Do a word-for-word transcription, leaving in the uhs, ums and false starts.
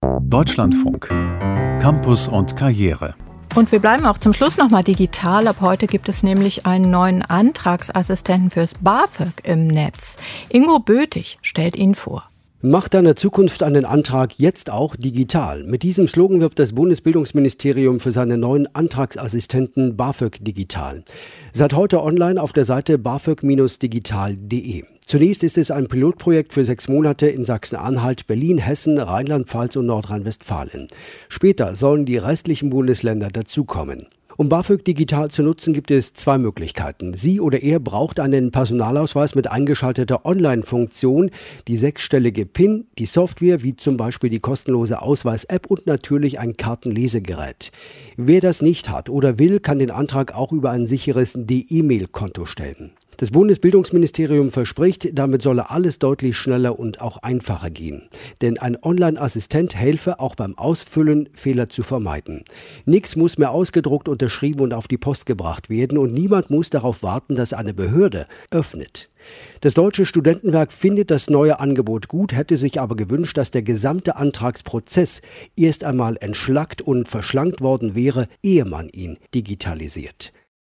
Deutschlandfunk. Campus und Karriere. Und wir bleiben auch zum Schluss nochmal digital. Ab heute gibt es nämlich einen neuen Antragsassistenten fürs BAföG im Netz. Ingo Bötig stellt ihn vor. Mach deiner Zukunft einen Antrag jetzt auch digital. Mit diesem Slogan wirbt das Bundesbildungsministerium für seine neuen Antragsassistenten BAföG digital. Seit heute online auf der Seite bafög digital punkt de. Zunächst ist es ein Pilotprojekt für sechs Monate in Sachsen-Anhalt, Berlin, Hessen, Rheinland-Pfalz und Nordrhein-Westfalen. Später sollen die restlichen Bundesländer dazukommen. Um BAföG digital zu nutzen, gibt es zwei Möglichkeiten. Sie oder er braucht einen Personalausweis mit eingeschalteter Online-Funktion, die sechsstellige PIN, die Software wie zum Beispiel die kostenlose Ausweis-App und natürlich ein Kartenlesegerät. Wer das nicht hat oder will, kann den Antrag auch über ein sicheres D-E-Mail-Konto stellen. Das Bundesbildungsministerium verspricht, damit solle alles deutlich schneller und auch einfacher gehen. Denn ein Online-Assistent helfe auch beim Ausfüllen, Fehler zu vermeiden. Nichts muss mehr ausgedruckt, unterschrieben und auf die Post gebracht werden und niemand muss darauf warten, dass eine Behörde öffnet. Das Deutsche Studentenwerk findet das neue Angebot gut, hätte sich aber gewünscht, dass der gesamte Antragsprozess erst einmal entschlackt und verschlankt worden wäre, ehe man ihn digitalisiert.